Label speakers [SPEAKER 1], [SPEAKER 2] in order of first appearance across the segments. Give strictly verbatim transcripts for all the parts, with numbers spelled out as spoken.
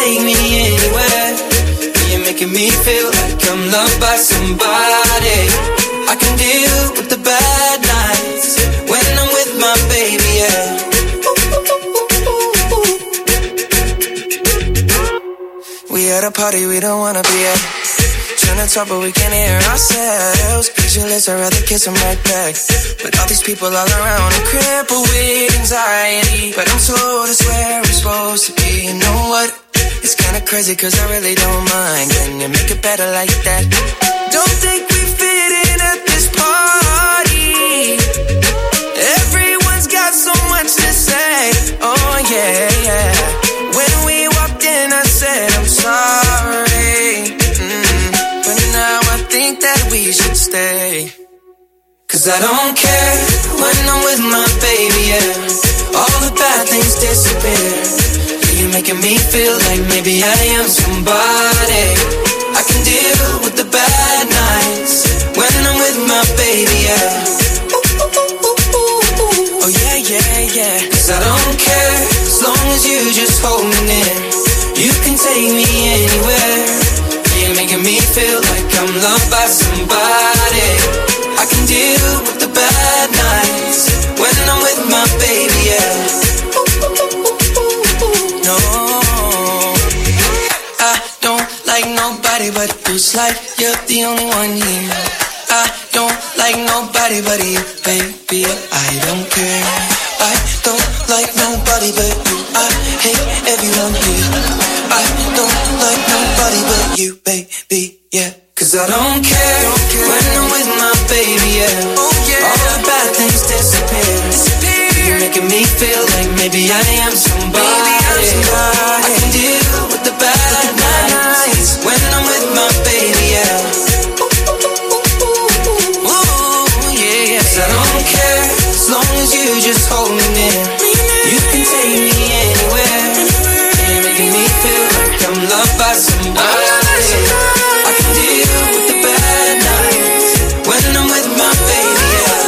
[SPEAKER 1] take me anywhere. You're making me feel like I'm loved by somebody. I can deal with the bad nights when I'm with my baby, yeah. We at a party we don't wanna be at. Trying to talk but we can't hear ourselves. Pictureless, I'd rather kiss them right back. But all these people all around, I'm crippled with anxiety. But I'm told it's where I'm supposed to be. You know what? It's kinda crazy cause I really don't mind. Can you make it better like that? Don't think we fit in at this party. Everyone's got so much to say. Oh yeah, yeah. When we walked in I said I'm sorry, mm. But now I think that we should stay. Cause I don't care when I'm with my baby, yeah. All the bad things disappear. You're making me feel like maybe I am somebody. I can deal with the bad nights when I'm with my baby, yeah. Oh yeah, yeah, yeah. Cause I don't care as long as you just hold me near. You can take me anywhere. You're making me feel like I'm loved by somebody. I can deal with the bad nights when I'm with my baby, yeah. No, I don't like nobody but you. It's like you're the only one here. I don't like nobody but you, baby. I don't care. I don't like nobody but you. I hate everyone here. I don't like nobody but you, baby, yeah. Cause I don't care, don't care when I'm with my baby, yeah. Oh, yeah. All the bad things disappear. disappear. You're making me feel like maybe I am somebody. Maybe I'm somebody. I can deal with the bad with the nights when I'm with my baby, yeah. Ooh, yeah, yeah. Cause I don't care as long as you just hold me near. You can take me anywhere. You're making me feel like I'm loved by somebody. I can deal with the bad nights when I'm with my baby, yeah.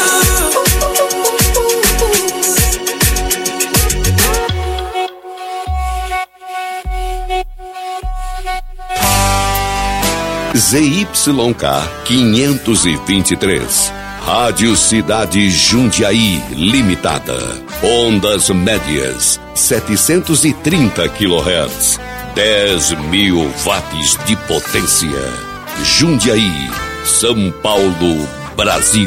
[SPEAKER 2] Z Y K quinhentos e vinte e três, Rádio Cidade Jundiaí Limitada, ondas médias setecentos e trinta quilohertz, dez mil watts de potência. Jundiaí, São Paulo, Brasil.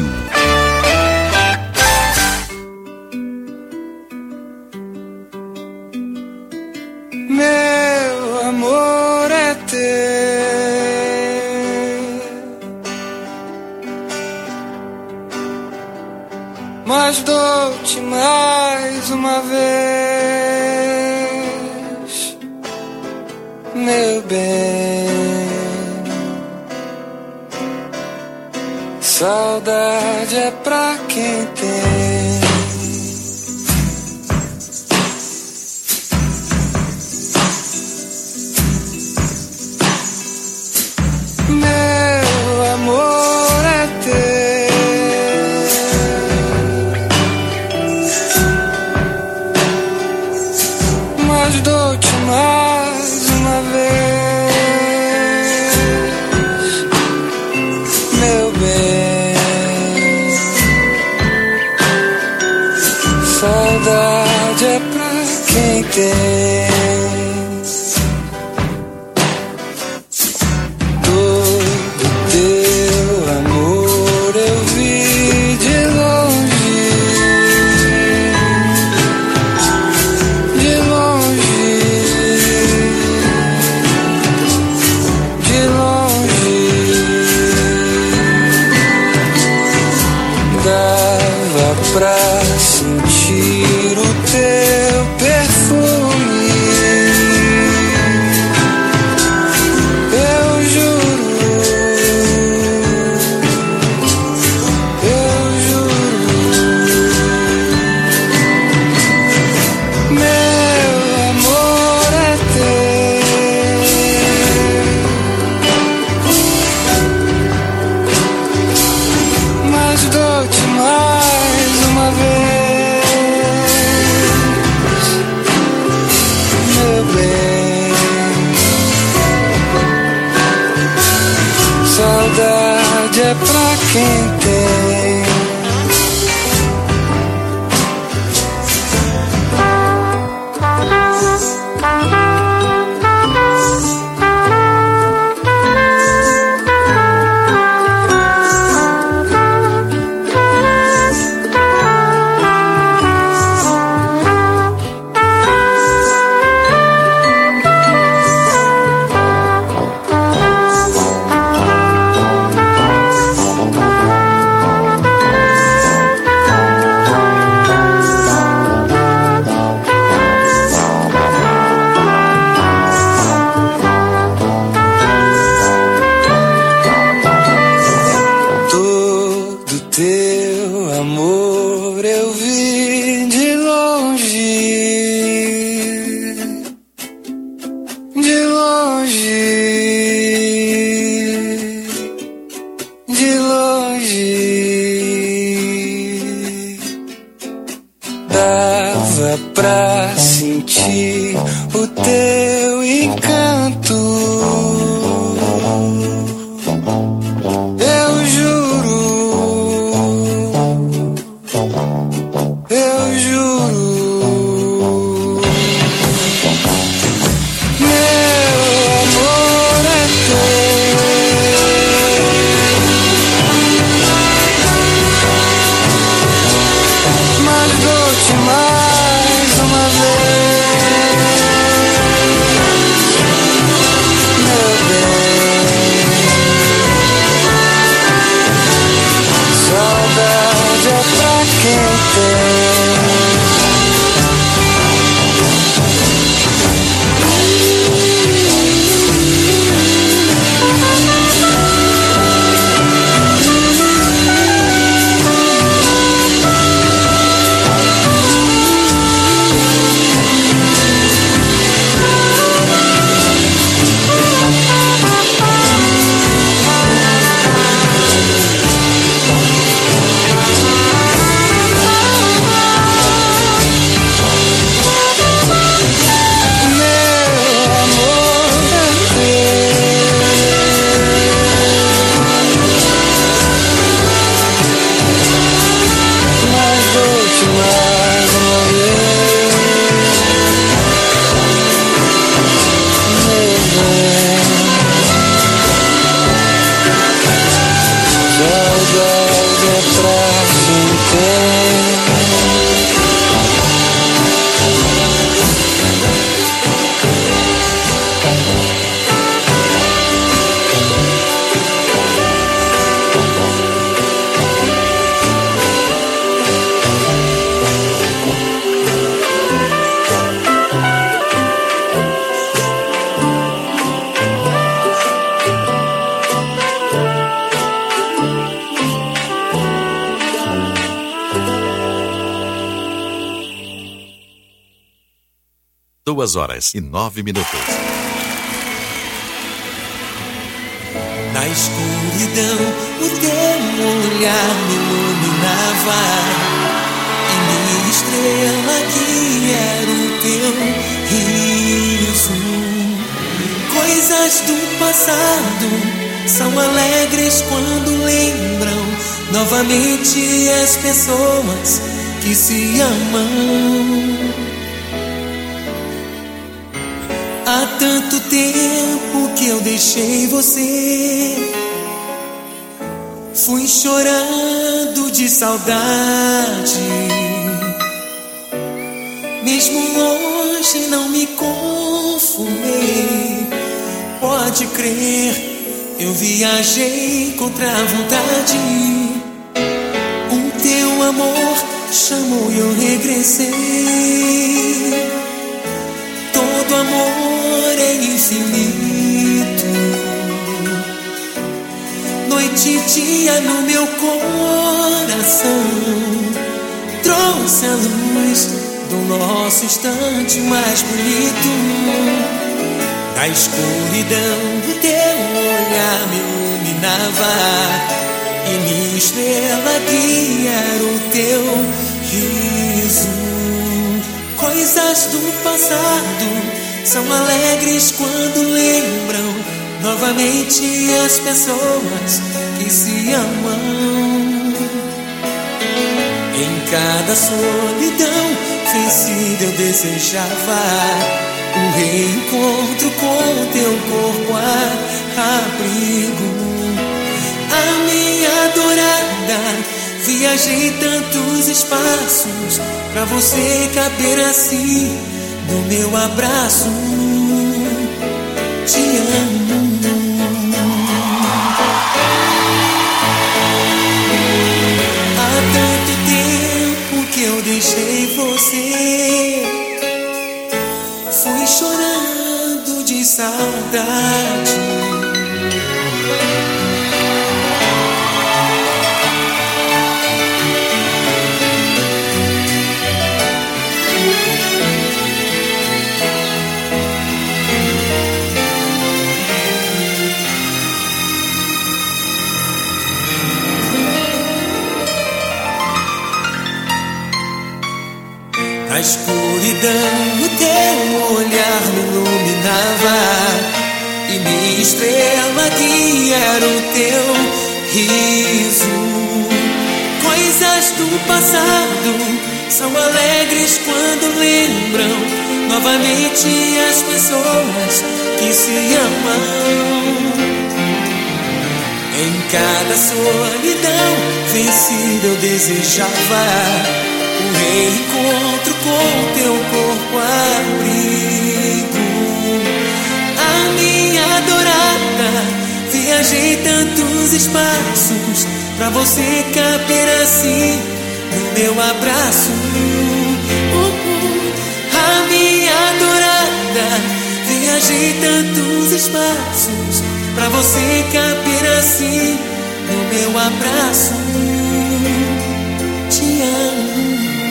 [SPEAKER 1] Meu amor é teu, mas dou-te mais uma vez, meu bem. Saudade é pra quem tem. Meu amor é teu, mas dou-te mais uma vez, meu bem. é pra quem tem.
[SPEAKER 3] Duas horas e nove minutos.
[SPEAKER 4] Na escuridão, o teu olhar me iluminava, e minha estrela que era o teu riso. Coisas do passado são alegres quando lembram novamente as pessoas que se amam. Há tanto tempo que eu deixei você, fui chorando de saudade. Mesmo longe não me conformei, pode crer, eu viajei contra a vontade. O teu amor chamou e eu regressei. Todo amor é infinito, noite e dia no meu coração. Trouxe a luz do nosso instante mais bonito. Na escuridão o teu olhar me iluminava, e minha estrela guia era o teu riso. Coisas do passado são alegres quando lembram novamente as pessoas que se amam. Em cada solidão vencida eu desejava um reencontro com teu corpo a abrigo. A minha adorada, viajei tantos espaços pra você caber assim no meu abraço. Te amo. Há tanto tempo que eu deixei você, fui chorando de saudade. A escuridão, o teu olhar me iluminava, e minha estrela guia era o teu riso. Coisas do passado são alegres quando lembram novamente as pessoas que se amam. Em cada solidão vencida eu desejava um reencontro com teu corpo abrigo. A minha adorada, viajei tantos espaços pra você caber assim no meu abraço. uh, uh. A minha adorada, viajei tantos espaços pra você caber assim no meu abraço. Te amo.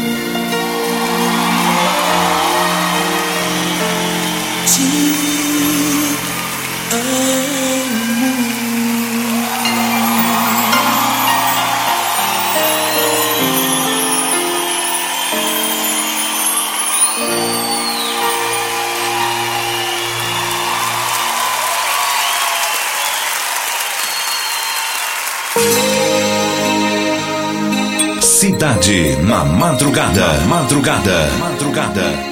[SPEAKER 5] Cidade na madrugada, madrugada, madrugada.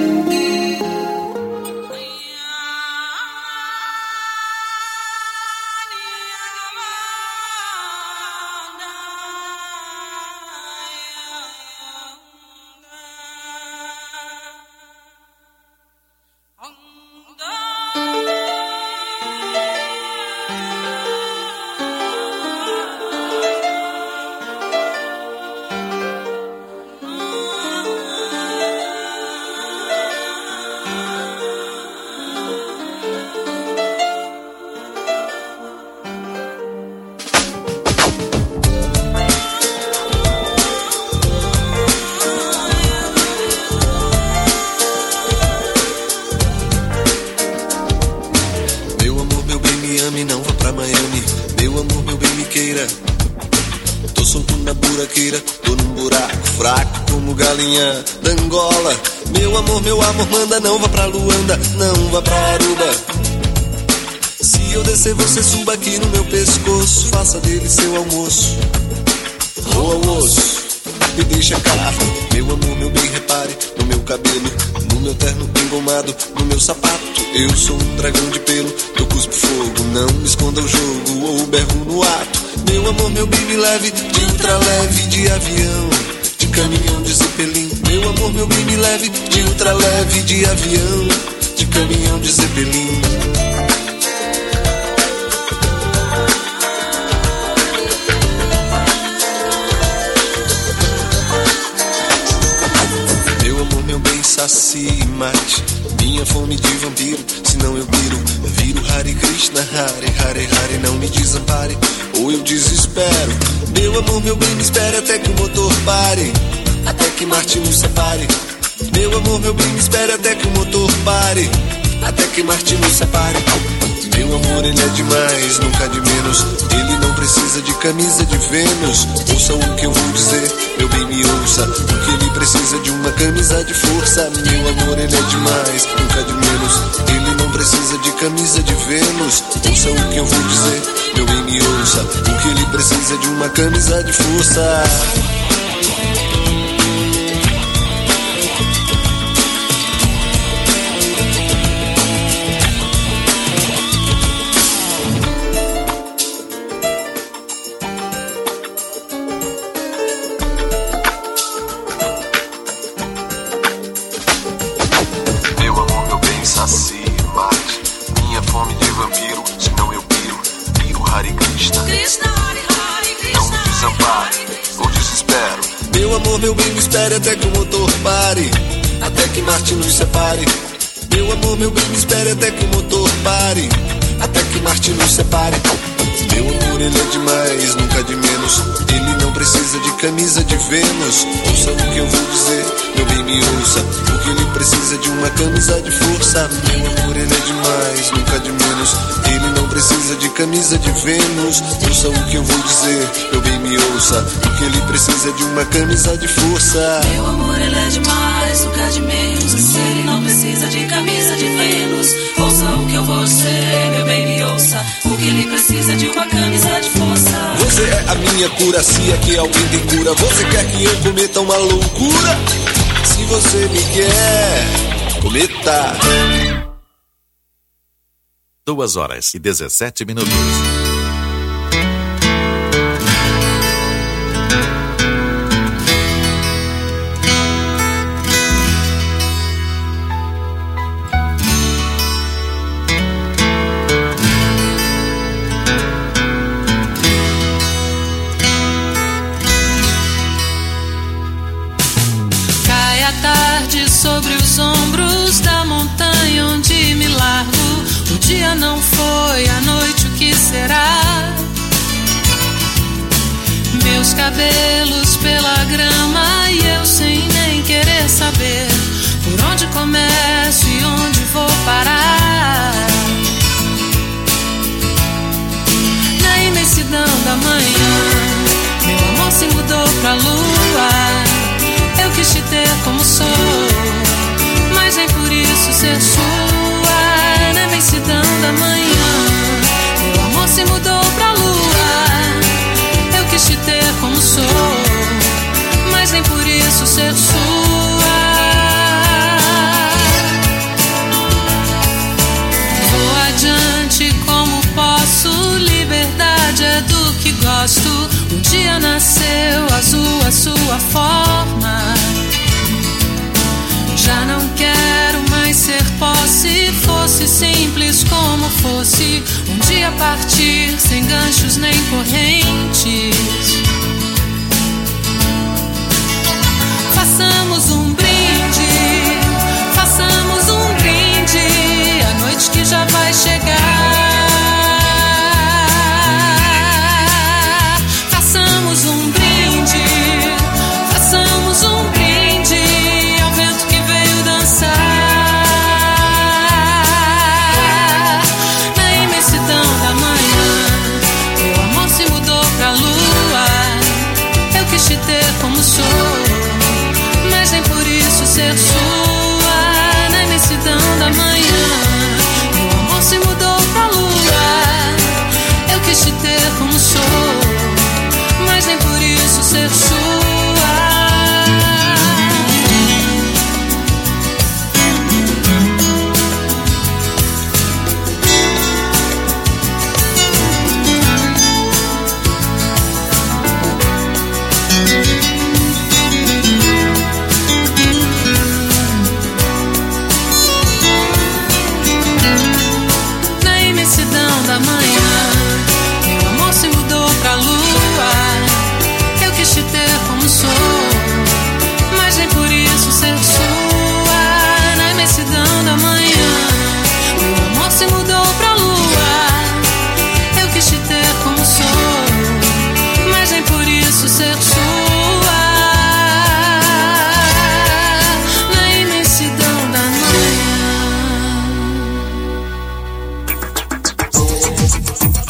[SPEAKER 6] Da Angola, meu amor, meu amor, manda, não vá pra Luanda, não vá pra Aruba. Se eu descer, você suba aqui no meu pescoço, faça dele seu almoço. O almoço, me deixa cá, meu amor, meu bem, repare no meu cabelo, no meu terno engomado, no meu sapato. Eu sou um dragão de pelo, eu cuspo fogo, não me esconda o jogo ou berro no ato. Meu amor, meu bem, me leve de ultraleve, de avião, de caminhão, de zeppelin. Meu amor, meu bem, me leve de ultraleve, de avião, de caminhão, de zeppelin. Meu amor, meu bem, saci e mate minha fome de vampiro, senão eu viro, viro Hare Krishna, Hare Hare Hare, não me desampare, ou eu desespero. Meu amor, meu bem, me espere até que o motor pare, até que Marte nos separe. Meu amor, meu bem, me espere até que o motor pare, até que Marte nos separe. Meu amor, ele é demais, nunca de menos. Ele não precisa de camisa de Vênus. Ouça o que eu vou dizer, meu bem, me ouça. Porque ele precisa de uma camisa de força. Meu amor, ele é demais, nunca de menos. Ele não precisa de camisa de Vênus. Ouça o que eu vou dizer, meu bem, me ouça. Porque ele precisa de uma camisa de força. Meu bem, me espere até que o motor pare, até que Marte nos separe. Meu amor, meu bem, me espere até que o motor pare, até que Marte nos separe. Meu amor, ele é demais, nunca de menos. Ele não precisa de camisa de Vênus. Ouça o que eu vou dizer, meu bem, me ouça. Porque ele precisa de uma camisa de força. Meu amor, ele é demais, nunca de menos. Ele não precisa de camisa de Vênus. Ouça o que eu vou dizer, meu bem, me ouça. Porque ele precisa de uma camisa de força.
[SPEAKER 7] Meu amor, ele é demais, nunca de menos. Ele não precisa de camisa de Vênus. Ouça o que eu vou dizer, meu bem, me ouça. Porque ele precisa de uma camisa de força.
[SPEAKER 6] Você é a minha cura, se é que alguém tem cura. Você quer que eu cometa uma loucura? Se você me quer, cometa.
[SPEAKER 3] Duas horas e dezessete minutos.
[SPEAKER 8] Sobre os ombros da montanha onde me largo. O dia não foi, a noite o que será? Meus cabelos pela grama e eu sem nem querer saber por onde começo e onde vou parar. Na imensidão da manhã, meu amor se mudou pra lua. Eu quis te ter como sou, mas nem por isso ser sua. Na imensidão da manhã, meu amor se mudou pra lua. Eu quis te ter como sou, mas nem por isso ser sua. Vou adiante como posso, liberdade é do que gosto. Um dia nasceu azul a sua forma. Já não quero mais ser posse. Fosse simples como fosse. Um dia partir sem ganchos nem correntes. Façamos um brinde, façamos um brinde. A noite que já vai chegar. Façamos um brinde, façamos um brinde ao vento que veio dançar. Na imensidão da manhã, meu amor se mudou pra lua. Eu quis te ter como sou, mas nem por isso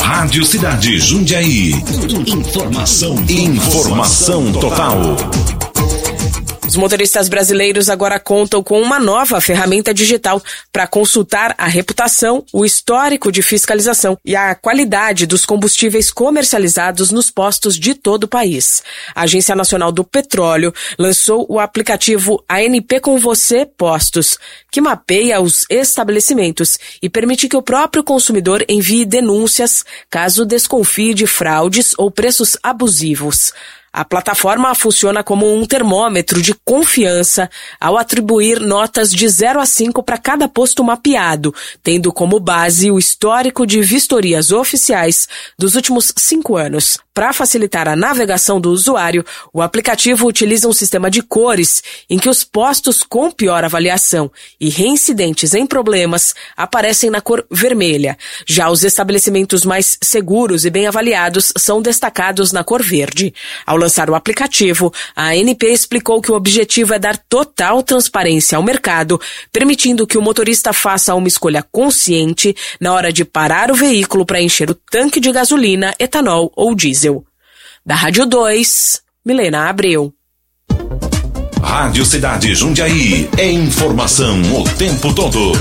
[SPEAKER 5] Rádio Cidade Jundiaí. Informação, informação total.
[SPEAKER 9] Os motoristas brasileiros agora contam com uma nova ferramenta digital para consultar a reputação, o histórico de fiscalização e a qualidade dos combustíveis comercializados nos postos de todo o país. A Agência Nacional do Petróleo lançou o aplicativo A N P com Você Postos, que mapeia os estabelecimentos e permite que o próprio consumidor envie denúncias caso desconfie de fraudes ou preços abusivos. A plataforma funciona como um termômetro de confiança ao atribuir notas de zero a cinco para cada posto mapeado, tendo como base o histórico de vistorias oficiais dos últimos cinco anos. Para facilitar a navegação do usuário, o aplicativo utiliza um sistema de cores em que os postos com pior avaliação e reincidentes em problemas aparecem na cor vermelha. Já os estabelecimentos mais seguros e bem avaliados são destacados na cor verde. Ao lançar o aplicativo, a A N P explicou que o objetivo é dar total transparência ao mercado, permitindo que o motorista faça uma escolha consciente na hora de parar o veículo para encher o tanque de gasolina, etanol ou diesel. Da Rádio dois, Milena Abreu.
[SPEAKER 5] Rádio Cidade Jundiaí. É informação o tempo todo.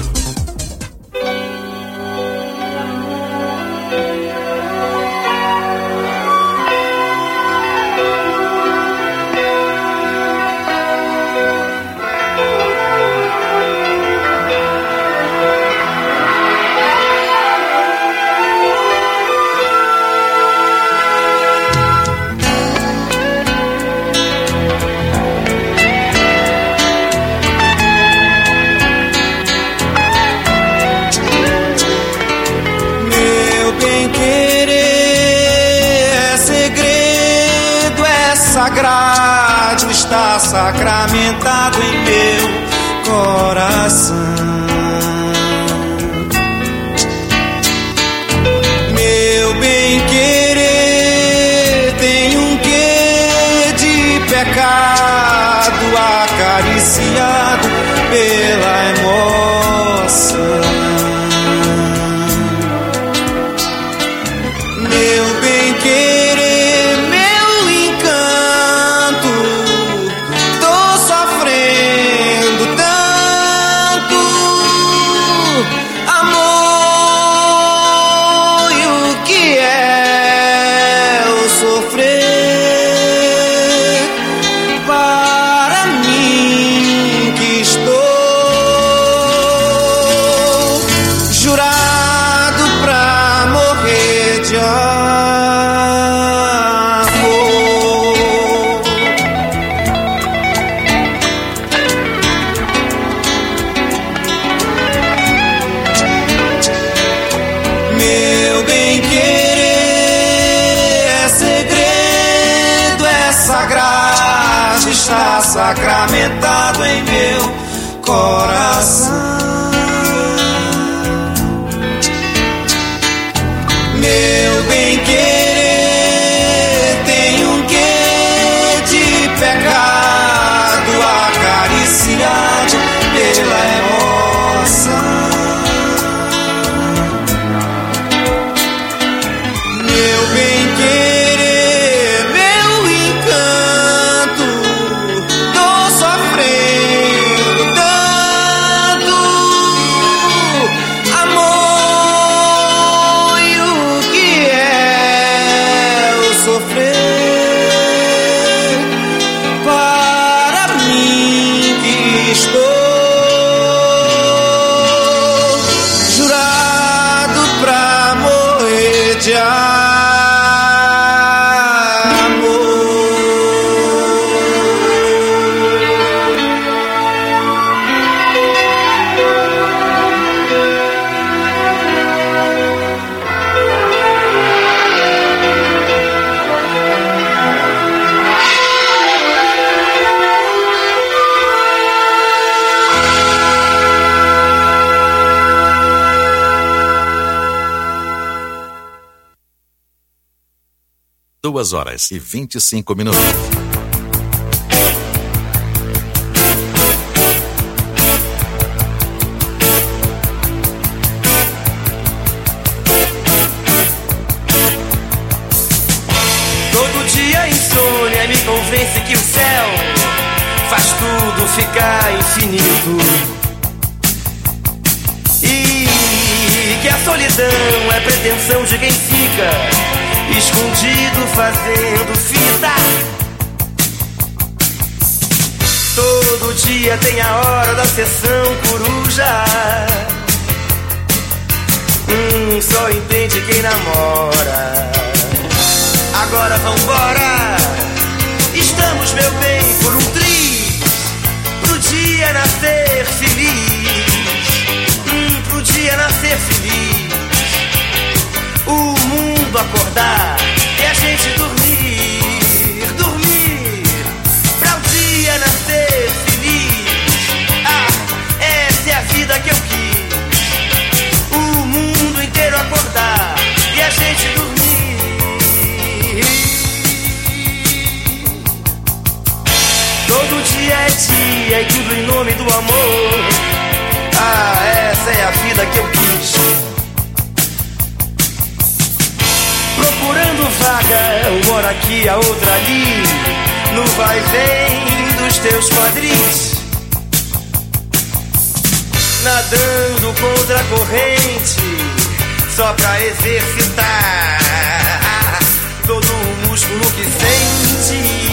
[SPEAKER 4] Sagrado está sacramentado em meu coração. Meu bem querer tem um quê de pecado acariciado pela emoção. Meu bem querer, sacramentado em meu coração. Meu bem querer tem um quê de pecado acariciado pela emoção. Meu bem querer, meu encanto,
[SPEAKER 3] Duas horas e vinte e cinco minutos.
[SPEAKER 10] convence que o céu faz tudo ficar infinito e que a solidão é pretensão de quem fica escondido fazendo fita. Todo dia tem a hora da sessão coruja. Hum, só entende quem namora. Agora vambora. Estamos, meu bem, por um triz, pro dia nascer feliz. Hum, pro dia nascer feliz. O mundo acordar e a gente dormir, dormir, pra o dia nascer feliz. Ah, essa é a vida que eu quis. O mundo inteiro acordar e a gente dormir. Todo dia é dia e tudo em nome do amor. Ah, essa é a vida que eu quis. Procurando vaga, uma hora aqui, a outra ali, no vai vem dos teus quadris. Nadando contra a corrente, só pra exercitar todo o músculo que sente.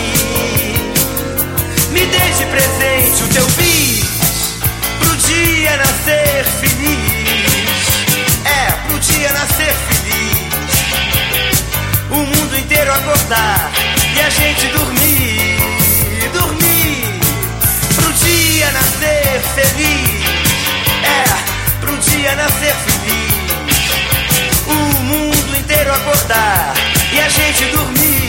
[SPEAKER 10] Me dê de presente o teu bis, pro dia nascer feliz. É, pro dia nascer feliz. O mundo inteiro acordar e a gente dormir, dormir, pro dia nascer feliz. É, pro dia nascer feliz. O mundo inteiro acordar e a gente dormir.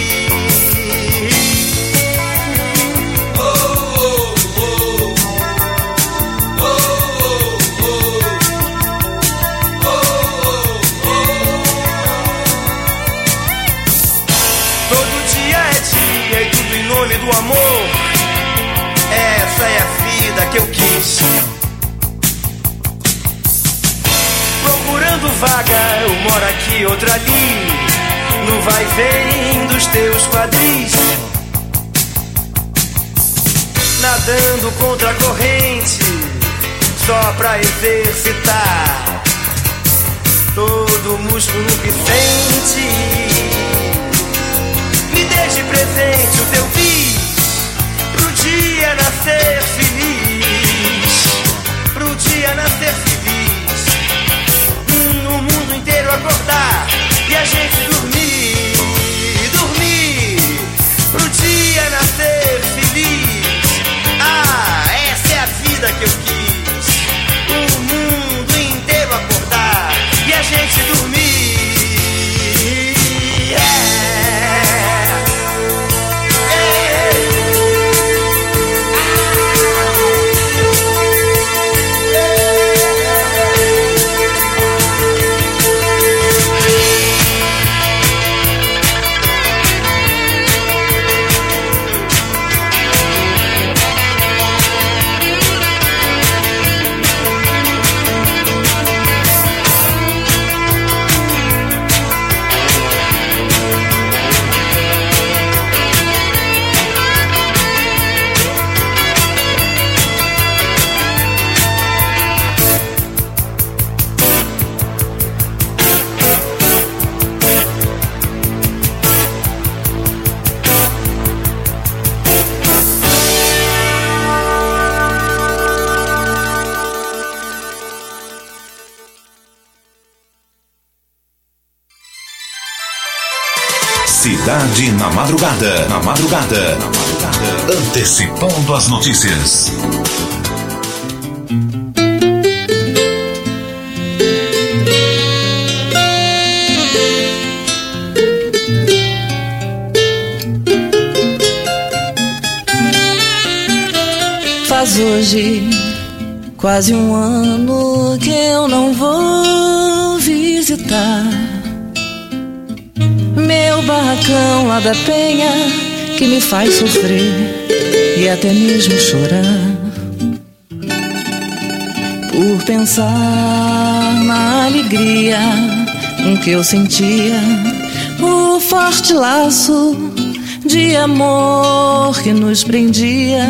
[SPEAKER 10] Do amor, essa é a vida que eu quis. Procurando vaga, uma hora aqui, outra ali, no vai vem dos teus quadris. Nadando contra a corrente, só pra exercitar todo o músculo que sente. Me dê de presente o teu bis, pro dia nascer feliz. Pro dia nascer feliz. Hum, o mundo inteiro acordar e a gente dormir, dormir, pro dia nascer feliz. Ah, essa é a vida que eu quis. O mundo inteiro acordar e a gente dormir.
[SPEAKER 5] Cidade na madrugada, na madrugada, na madrugada, antecipando as notícias.
[SPEAKER 11] Faz hoje quase um ano que eu não vou visitar meu barracão lá da Penha, que me faz sofrer e até mesmo chorar, por pensar na alegria com que eu sentia o forte laço de amor que nos prendia.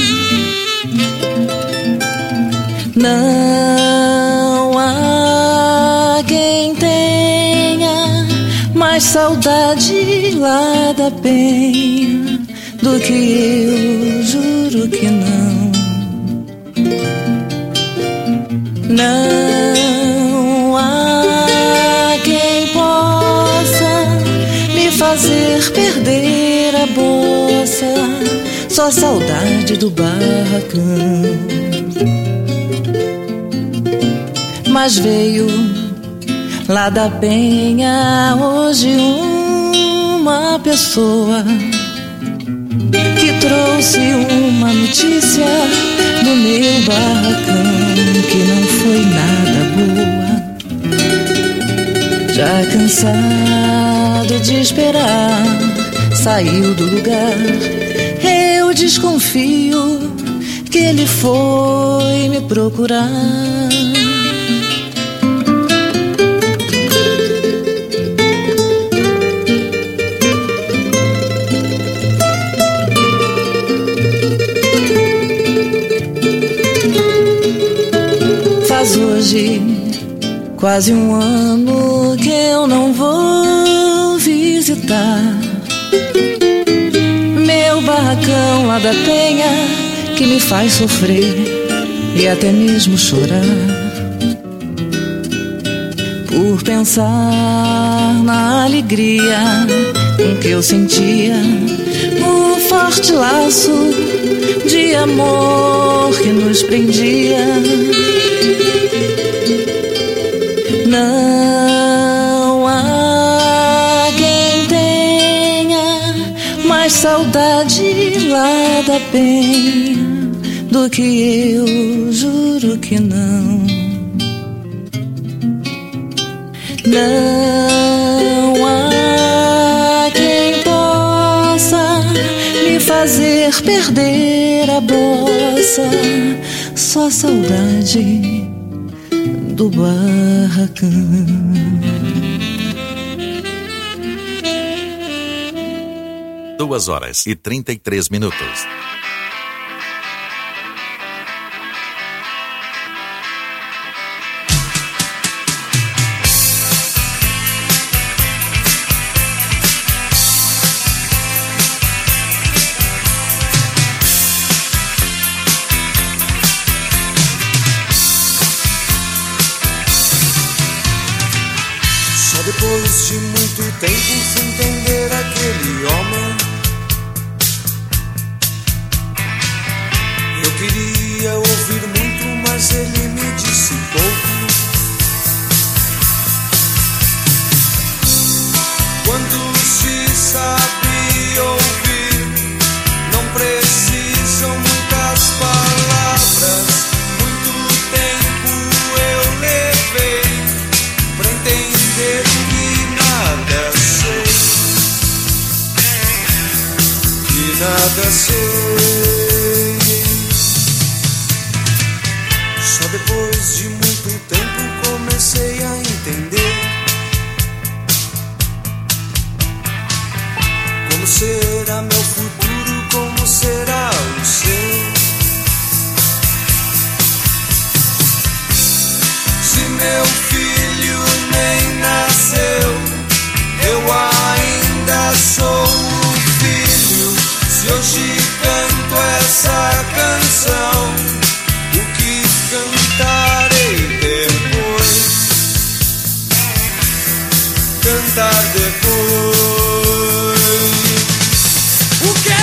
[SPEAKER 11] Não há quem tenha mais saudade lá da Penha do que eu, juro que não. Não há quem possa me fazer perder a bossa, só saudade do barracão. Mas veio lá da Penha hoje uma pessoa que trouxe uma notícia do meu barracão que não foi nada boa. Já cansado de esperar, saiu do lugar. Eu desconfio que ele foi me procurar. Hoje, quase um ano que eu não vou visitar meu barracão lá da Penha, que me faz sofrer e até mesmo chorar, por pensar na alegria com que eu sentia um forte laço de amor que nos prendia. Não há quem tenha mais saudade lá da Penha do que eu, juro que não. Não há quem possa me fazer perder a bossa, só saudade do barracão.
[SPEAKER 3] Duas horas e trinta e três minutos.
[SPEAKER 6] Depois de muito tempo sem entender aquele homem, eu queria ouvir muito, mas ele me disse pouco. Quando se sabe ouvir, não precisam muitas palavras. Muito tempo eu levei pra entender que nada sei, que nada sei. Só depois de muito tempo comecei a entender como será meu futuro, como será o seu. Se meu filho nem nasceu, eu ainda sou o filho. Se hoje canto essa canção, o que cantarei depois? Cantar depois. O quê?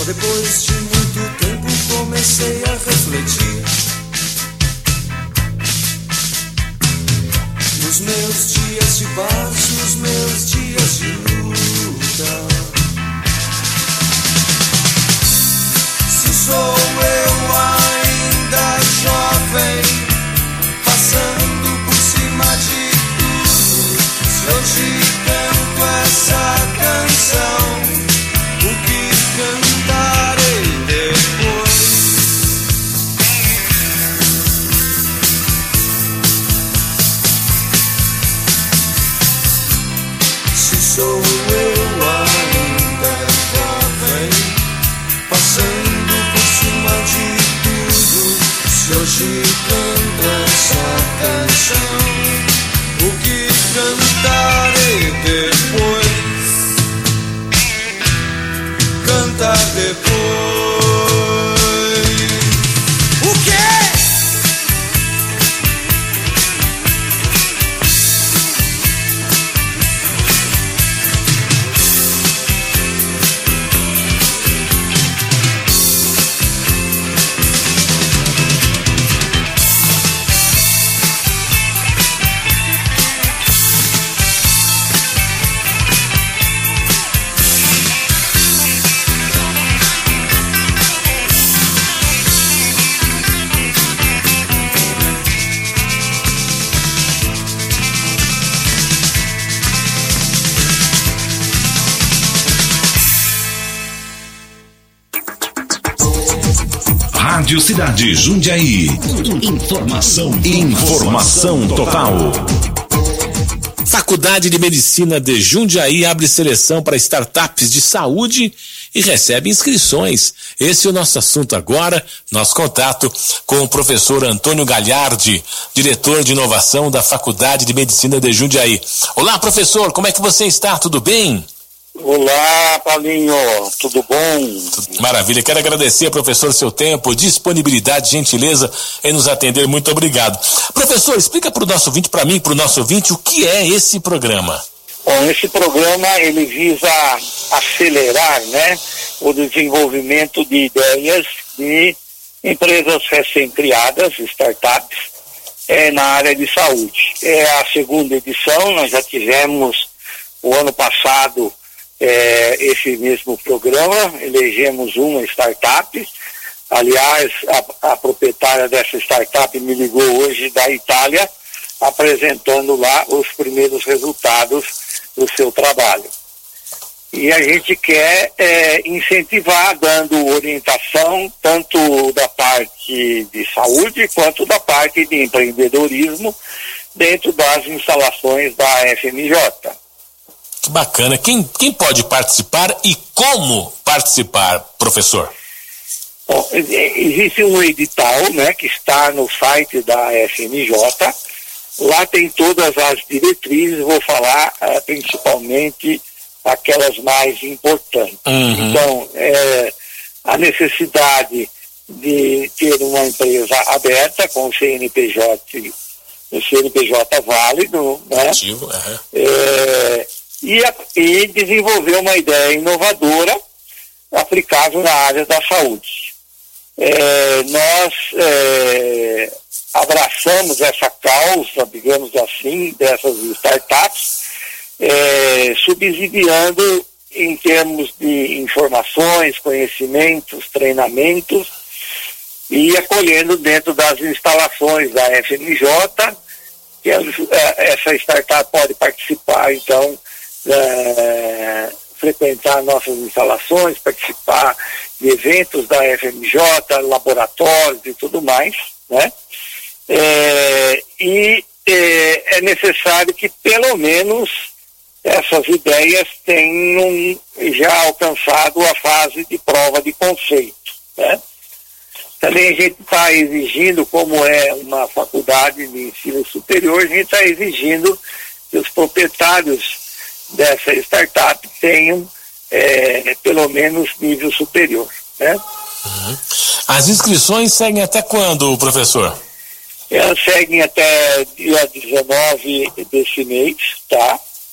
[SPEAKER 6] Só depois de muito tempo comecei a refletir. Nos meus dias de paz, nos meus dias de luta. Se sou eu ainda jovem, passando por cima de tudo, se hoje canto essa canção, o que cantarei depois? Se sou eu ainda jovem, passando por cima de tudo, se hoje canto essa canção, o que cantarei depois? Cantar depois. O quê?
[SPEAKER 5] Rádio Cidade Jundiaí. Informação. Informação total.
[SPEAKER 12] Faculdade de Medicina de Jundiaí abre seleção para startups de saúde e recebe inscrições. Esse é o nosso assunto agora, nosso contato com o professor Antônio Galhardi, diretor de inovação da Faculdade de Medicina de Jundiaí. Olá, professor, como é que você está? Tudo bem?
[SPEAKER 13] Olá, Paulinho, tudo bom?
[SPEAKER 12] Maravilha, quero agradecer, professor, seu tempo, disponibilidade, gentileza em nos atender, muito obrigado. Professor, explica para o nosso ouvinte, para mim, para o nosso ouvinte, o que é esse programa?
[SPEAKER 13] Bom, esse programa, ele visa acelerar, né, o desenvolvimento de ideias de empresas recém-criadas, startups, é, na área de saúde. É a segunda edição, nós já tivemos o ano passado É, esse mesmo programa, elegemos uma startup. Aliás, a, a proprietária dessa startup me ligou hoje da Itália, apresentando lá os primeiros resultados do seu trabalho. E a gente quer é, incentivar, dando orientação, tanto da parte de saúde, quanto da parte de empreendedorismo, dentro das instalações da F M J.
[SPEAKER 12] Que bacana. Quem, quem pode participar e como participar, professor?
[SPEAKER 13] Bom, existe um edital, né, que está no site da F M J. Lá tem todas as diretrizes, vou falar uh, principalmente aquelas mais importantes. Uhum. Então, é, a necessidade de ter uma empresa aberta com C N P J, C N P J válido, né? Ativo, uhum. é, E, a, e desenvolver uma ideia inovadora aplicável na área da saúde. É, nós é, abraçamos essa causa, digamos assim, dessas startups, é, subsidiando em termos de informações, conhecimentos, treinamentos, e acolhendo dentro das instalações da F M J, que essa startup pode participar, então, É, frequentar nossas instalações, participar de eventos da F M J, laboratórios e tudo mais, né? É, e é, é necessário que pelo menos essas ideias tenham já alcançado a fase de prova de conceito, né? Também a gente está exigindo, como é uma faculdade de ensino superior, a gente está exigindo que os proprietários dessa startup tenham é, pelo menos nível superior, né?
[SPEAKER 12] Uhum. As inscrições seguem até quando, professor?
[SPEAKER 13] Elas seguem até dia dezenove desse mês, tá?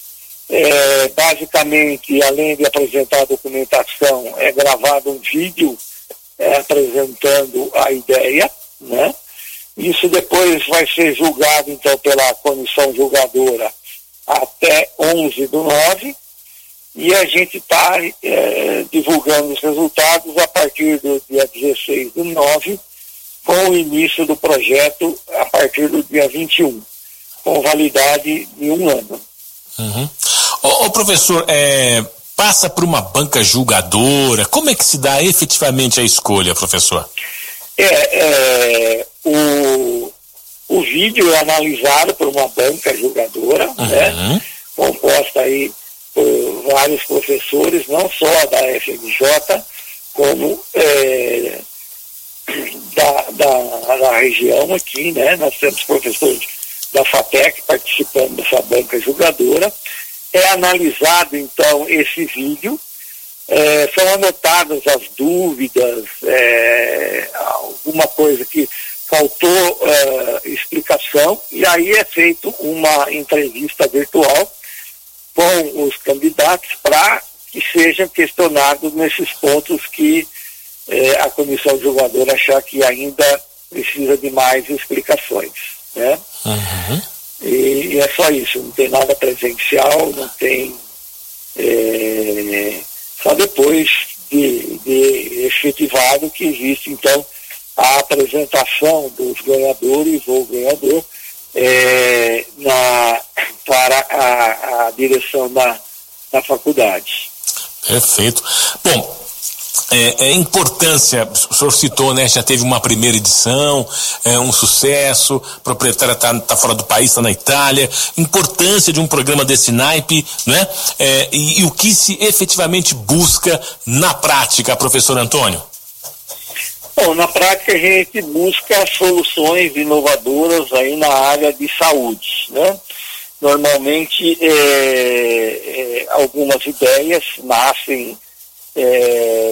[SPEAKER 13] É, basicamente, além de apresentar a documentação, é gravado um vídeo é, apresentando a ideia, né? Isso depois vai ser julgado, então, pela comissão julgadora até onze do nove, e a gente está é, divulgando os resultados a partir do dia dezesseis do nove, com o início do projeto a partir do dia vinte e um, com validade de um ano.
[SPEAKER 12] Uhum. Ô, ô professor, é, passa por uma banca julgadora, como é que se dá efetivamente a escolha, professor?
[SPEAKER 13] É, é o, o vídeo é analisado por uma banca julgadora, uhum. né, composta aí por vários professores, não só da F M J, como é, da, da, da região aqui, né? Nós temos professores da FATEC participando dessa banca julgadora. É analisado, então, esse vídeo, é, são anotadas as dúvidas, é, alguma coisa que faltou é, explicação, e aí é feito uma entrevista virtual com os candidatos para que sejam questionados nesses pontos que é, a comissão julgadora achar que ainda precisa de mais explicações, né?
[SPEAKER 12] Uhum.
[SPEAKER 13] E, e é só isso, não tem nada presencial, não tem é, só depois de, de efetivado que existe, então, a apresentação dos ganhadores ou ganhador é, na, para a, a direção da, da faculdade.
[SPEAKER 12] Perfeito. Bom, é, é importância, o senhor citou, né, já teve uma primeira edição, é um sucesso, o proprietário está tá fora do país, está na Itália, importância de um programa desse naipe, né, é, e, e o que se efetivamente busca na prática, professor Antônio?
[SPEAKER 13] Bom, na prática a gente busca soluções inovadoras aí na área de saúde, né? Normalmente é, é, algumas ideias nascem é,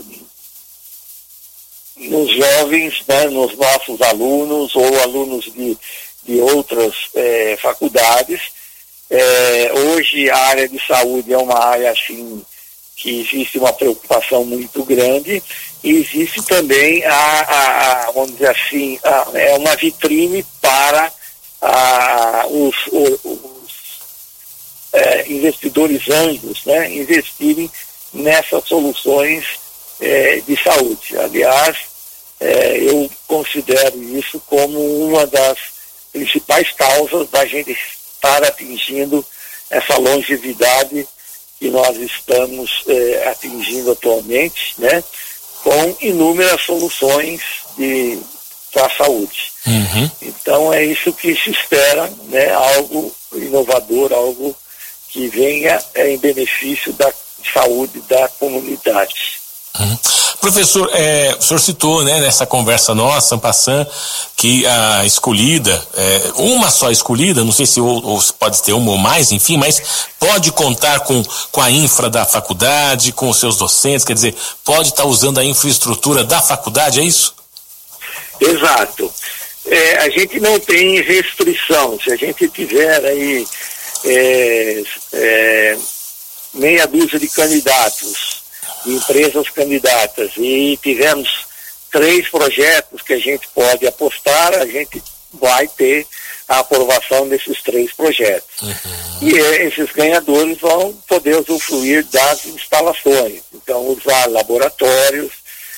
[SPEAKER 13] nos jovens, né, nos nossos alunos ou alunos de, de outras é, faculdades. É, hoje a área de saúde é uma área assim que existe uma preocupação muito grande, e existe também a, a, a vamos dizer assim, a, é uma vitrine para a, os, os, os é, investidores anjos, né, investirem nessas soluções é, de saúde. Aliás, é, eu considero isso como uma das principais causas da gente estar atingindo essa longevidade que nós estamos é, atingindo atualmente, né, com inúmeras soluções de, para a saúde.
[SPEAKER 12] Uhum.
[SPEAKER 13] Então é isso que se espera, né, algo inovador, algo que venha é, em benefício da saúde da comunidade.
[SPEAKER 12] Uhum. Professor, é, o senhor citou, né, nessa conversa nossa, Ampassan, que a escolhida, é, uma só escolhida, não sei se ou, ou pode ter uma ou mais, enfim, mas pode contar com, com a infra da faculdade, com os seus docentes, quer dizer, pode estar usando a infraestrutura da faculdade, é isso?
[SPEAKER 13] Exato. É, a gente não tem restrição. Se a gente tiver aí é, é, meia dúzia de candidatos, de empresas candidatas, e tivemos três projetos que a gente pode apostar, a gente vai ter a aprovação desses três projetos.
[SPEAKER 12] Uhum.
[SPEAKER 13] E esses ganhadores vão poder usufruir das instalações, então usar laboratórios,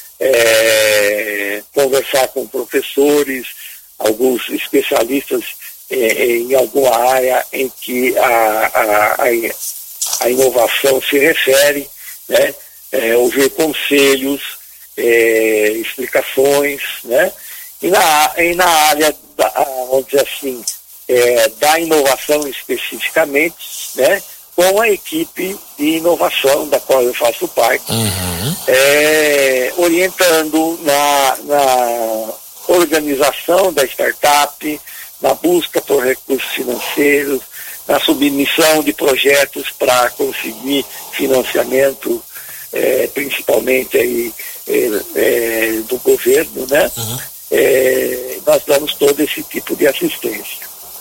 [SPEAKER 13] é, conversar com professores, alguns especialistas é, em alguma área em que a, a, a, a inovação se refere, né? É, ouvir conselhos, é, explicações, né? E na, e na área, da, vamos dizer assim, é, da inovação especificamente, né? Com a equipe de inovação da qual eu faço parte,
[SPEAKER 12] uhum.
[SPEAKER 13] é, orientando na, na organização da startup, na busca por recursos financeiros, na submissão de projetos para conseguir financiamento, É, principalmente aí, é, é, do governo, né?
[SPEAKER 12] Uhum.
[SPEAKER 13] É, nós damos todo esse tipo de assistência.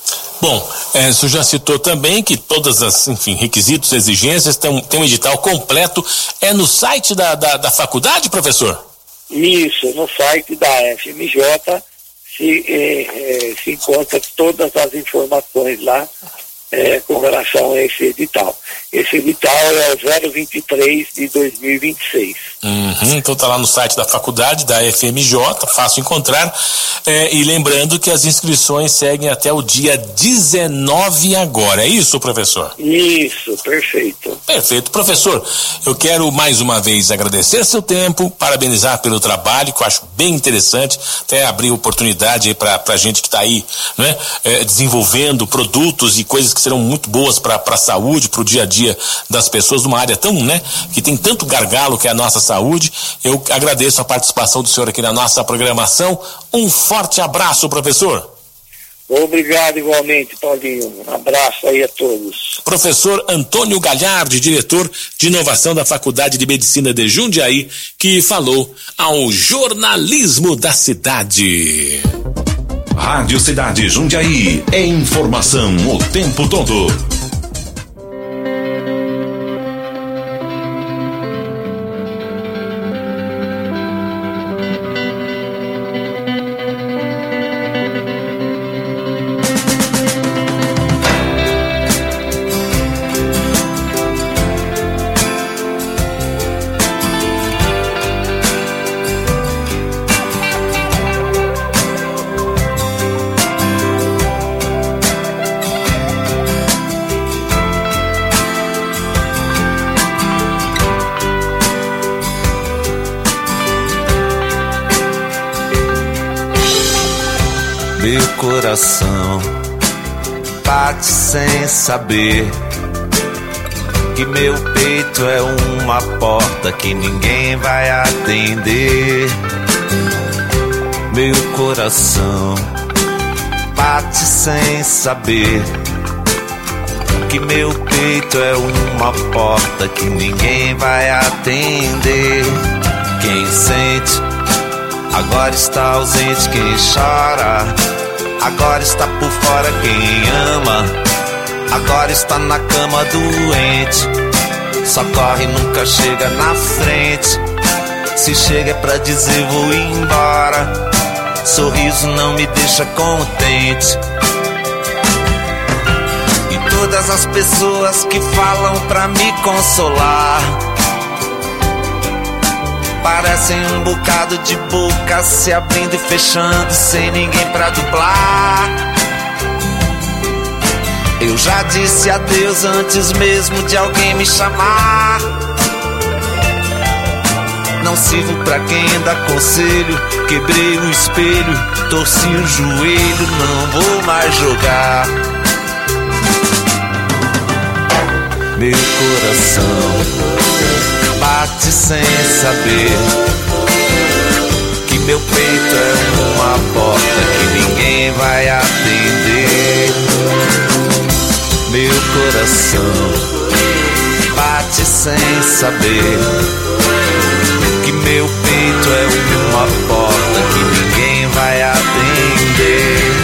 [SPEAKER 12] Bom, é, o senhor já citou também que todas as, enfim, requisitos, exigências, tem, tem um edital completo. É no site da, da, da faculdade, professor?
[SPEAKER 13] Isso, no site da F M J se, eh, eh, se encontra todas as informações lá eh, com relação a esse edital. Esse edital é o zero vinte e três de dois mil e vinte e seis.
[SPEAKER 12] Uhum, então tá lá no site da faculdade, da F M J, fácil encontrar. É, e lembrando que as inscrições seguem até o dia dezenove agora, é isso, professor?
[SPEAKER 13] Isso, perfeito.
[SPEAKER 12] Perfeito. Professor, eu quero mais uma vez agradecer seu tempo, parabenizar pelo trabalho, que eu acho bem interessante, até abrir oportunidade aí pra, pra gente que tá aí, né, é, desenvolvendo produtos e coisas que serão muito boas pra, pra saúde, pro dia a dia das pessoas, numa área tão, né, que tem tanto gargalo que é a nossa saúde. Eu agradeço a participação do senhor aqui na nossa programação. Um forte abraço, professor.
[SPEAKER 13] Obrigado igualmente, Paulinho. Um abraço aí a todos.
[SPEAKER 12] Professor Antônio Galhardi, diretor de inovação da Faculdade de Medicina de Jundiaí, que falou ao jornalismo da cidade.
[SPEAKER 5] Rádio Cidade Jundiaí, é informação o tempo todo.
[SPEAKER 14] Meu coração bate sem saber que meu peito é uma porta que ninguém vai atender. Meu coração bate sem saber que meu peito é uma porta que ninguém vai atender. Quem sente agora está ausente, quem chora agora está por fora, quem ama agora está na cama doente. Só corre e nunca chega na frente, se chega é pra dizer vou embora. Sorriso não me deixa contente. E todas as pessoas que falam pra me consolar parecem um bocado de boca se abrindo e fechando sem ninguém pra dublar. Eu já disse adeus antes mesmo de alguém me chamar. Não sirvo pra quem dá conselho, quebrei o espelho, torci o joelho, não vou mais jogar. Meu coração bate sem saber que meu peito é uma porta que ninguém vai atender. Meu coração bate sem saber que meu peito é uma porta que ninguém vai atender.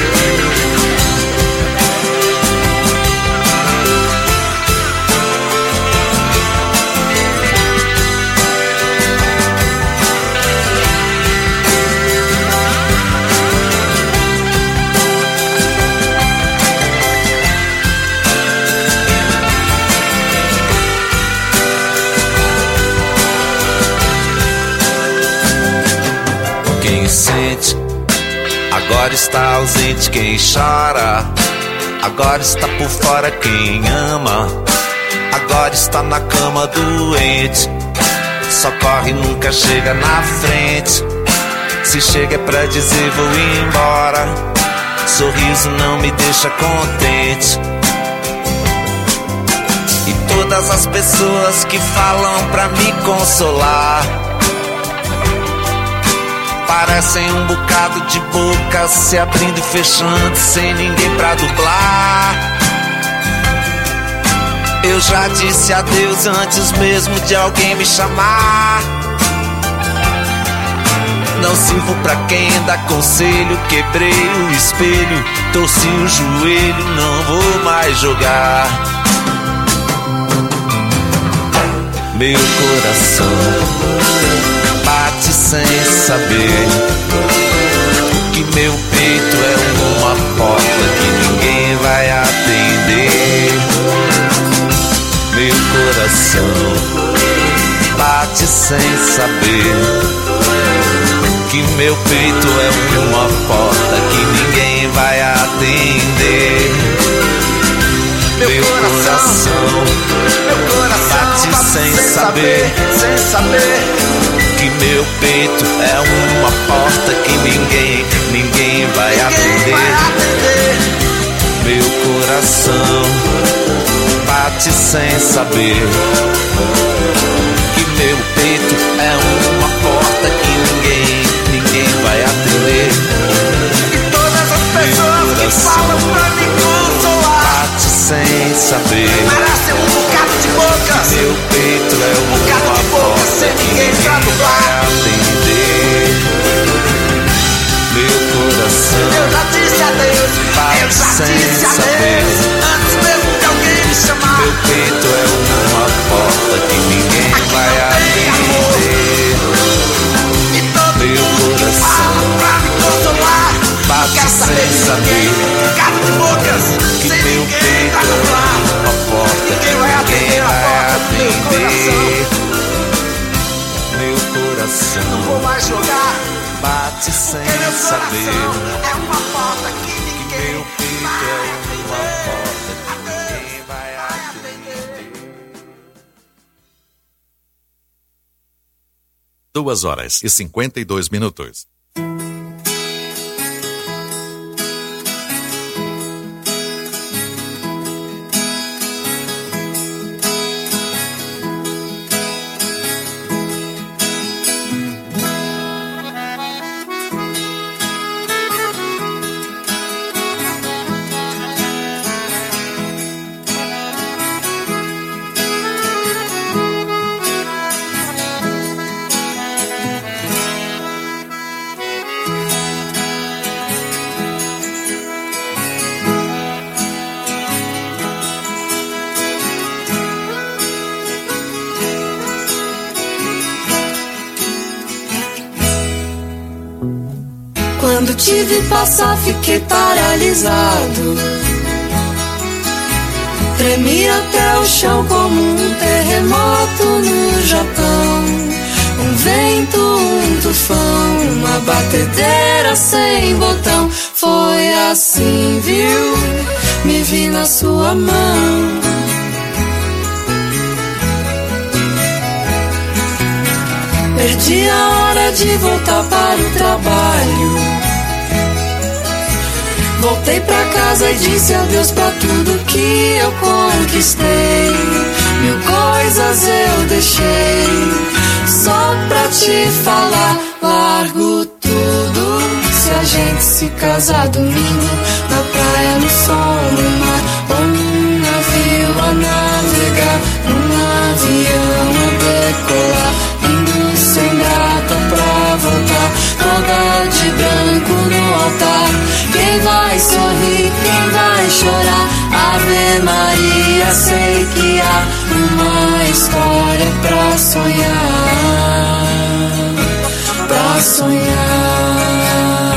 [SPEAKER 14] Sente, agora está ausente quem chora, agora está por fora quem ama, agora está na cama doente. Só corre e nunca chega na frente, se chega é pra dizer vou embora. Sorriso não me deixa contente. E todas as pessoas que falam pra me consolar parecem um bocado de boca se abrindo e fechando sem ninguém pra dublar. Eu já disse adeus antes mesmo de alguém me chamar. Não sirvo pra quem dá conselho, quebrei o espelho, torci o joelho, não vou mais jogar. Meu coração bate sem saber que meu peito é uma porta que ninguém vai atender. Meu coração bate sem saber que meu peito é uma porta que ninguém vai atender. Meu, meu coração, meu coração bate, bate sem, sem saber, sem saber que meu peito é uma porta que ninguém, ninguém vai ninguém atender. Vai atender. Meu coração bate sem saber que meu peito é uma porta que ninguém, ninguém vai atender. E todas as pessoas que falam pra me consolar bate sem saber. Parece um bocado de boca. Que meu peito é um uma de porta sem ninguém pra vai atender. Meu coração eu já disse adeus, bate eu já sem disse saber. Antes mesmo que alguém me chamar. Meu peito é uma porta que ninguém aqui vai atender. E todo meu coração pra me consolar bate sem saber. Cara de bocas, que sem meu peito é uma porta que ninguém vai atender. Meu coração não vou mais jogar. Bate sem saber. É uma porta que ninguém meu peito vai é uma porta que ninguém vai atender.
[SPEAKER 3] Duas horas e cinquenta e dois minutos.
[SPEAKER 15] Quando te vi passar, fiquei paralisado. Tremi até o chão como um terremoto no Japão. Um vento, um tufão, uma batedeira sem botão. Foi assim, viu? Me vi na sua mão. Perdi a hora de voltar para o trabalho. Voltei pra casa e disse adeus pra tudo que eu conquistei. Mil coisas eu deixei só pra te falar. Largo tudo se a gente se casar domingo, na praia, no sol, no mar, ou num navio a navegar, num avião a decolar, indo sem data pra voltar, toda de branco no altar. Quem vai sorrir, quem vai chorar? Ave Maria, sei que há uma história pra sonhar, pra sonhar.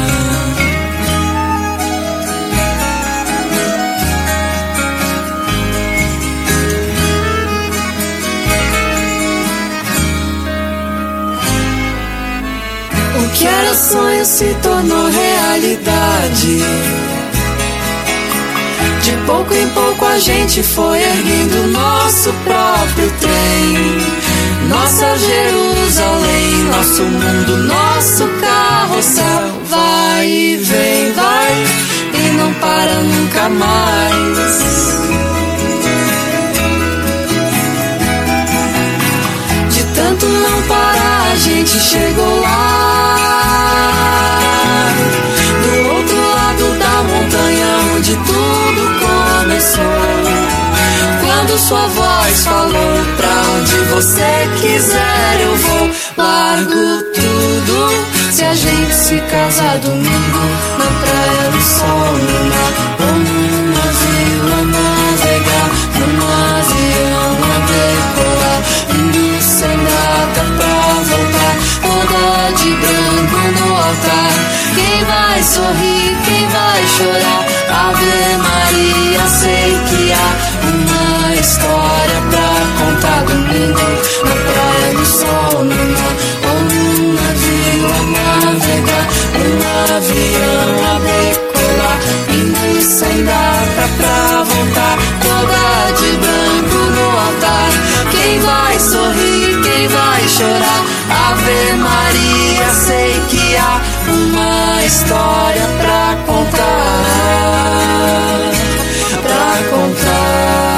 [SPEAKER 15] O que era sonho se tornou realidade. De pouco em pouco a gente foi erguendo nosso próprio trem. Nossa Jerusalém, nosso mundo, nosso carrossel. Vai e vem, vai e não para nunca mais. De tanto não parar a gente chegou lá, do outro lado da montanha onde tudo começou. Quando sua voz falou, pra onde você quiser eu vou. Largo tudo Se a gente se casar domingo, na praia, no sol, no mar, ou num navio a navegar, num avião a decolar, indo sem data pra voltar, toda de branco no altar. Quem vai sorrir, quem vai chorar? Ave Maria, sei que há uma história pra contar domingo, na praia, no sol, no mar, ou num navio a navegar, num avião a decolar, indo sem data pra voltar, toda de branco no altar. Quem vai sorrir, quem vai chorar? Ave Maria, sei que há uma história pra contar, pra contar.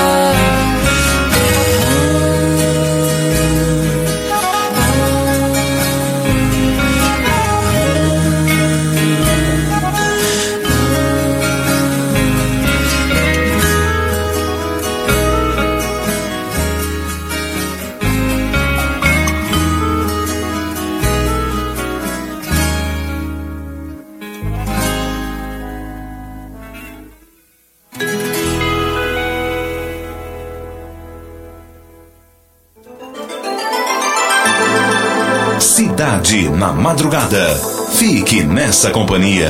[SPEAKER 5] Cidade na Madrugada. Fique nessa companhia.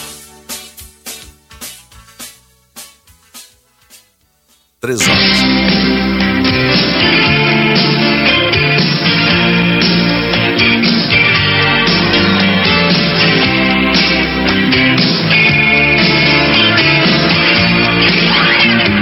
[SPEAKER 3] Três horas